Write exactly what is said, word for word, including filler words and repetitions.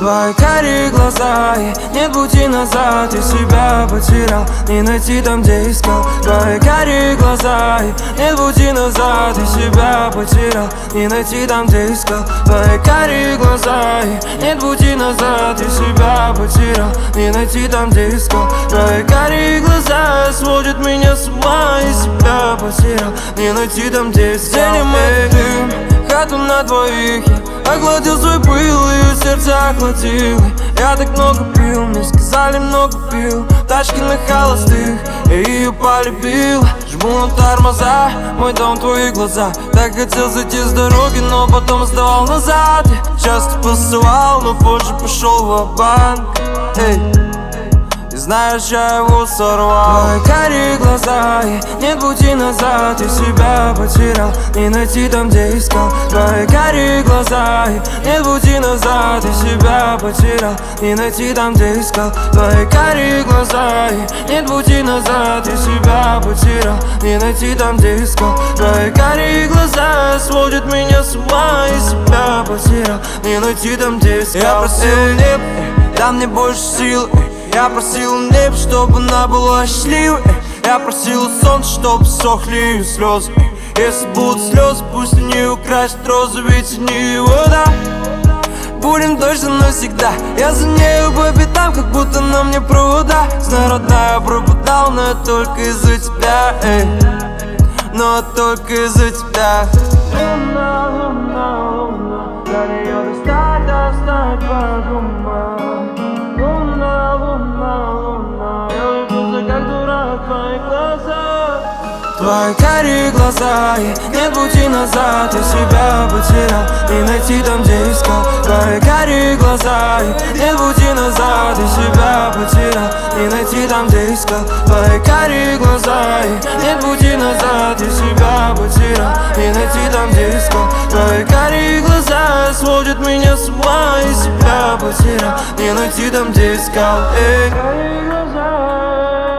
Твои карие глаза, и нет пути назад. Я себя потерял, не найти там, где искал. Твои карие глаза, и нет пути назад. Я себя потерял, не найти там, где искал. Твои карие глаза, и нет пути назад. Я себя потерял, не найти там, где искал. Твои карие глаза сводят меня с ума. Я себя потерял, не найти там, где искал. Денем дым, хату на двоих. Я охладил свой пыл, ее сердце охладил. Я так много пил, мне сказали много пил. Тачки на холостых, я ее полюбил. Жму на тормоза, мой дом, твои глаза. Так хотел зайти с дороги, но потом сдавал назад. Я часто посылал, но позже пошел ва-банк. Эй, и знаешь, я его сорвал. Твои карие глаза, и нет пути назад. Я себя потерял, не найти там, где искал. Твои карие глаза, и нет пути назад. Я себя потерял, не найти там, где искал. Твои карие глаза, и нет пути назад. Я себя потерял, не найти там, где искал. Твои карие глаза сводят меня с ума. Я себя потерял, не найти там, где искал. Я просил небо, дай мне больше сил. Я просил небо, чтобы она была счастливой. Я просил солнце, чтобы сохли ее слезы. Если будут слезы, пусть они украсят розы, ведь они его, да. Будем точно навсегда. Я за нею по пятам, как будто на мне провода. Знаю, родная, я пропадал, но я только из-за тебя, эй. Но я только из-за тебя. Луна, луна, луна, до нее достать, достать, подумай. Луна, луна, луна, я влюбился как дурак в твои глаза. Твои карие глаза, и нет пути назад. Я себя потерял, не найти там, где искал. Твои карие глаза, и нет пути назад. Я себя потерял, не найти там, где искал. Твои карие глаза, и нет пути назад. Я себя потерял, не найти там, где искал. Твои карие глаза сводят меня с ума. Я себя потерял, не найти там, где искал. Эй.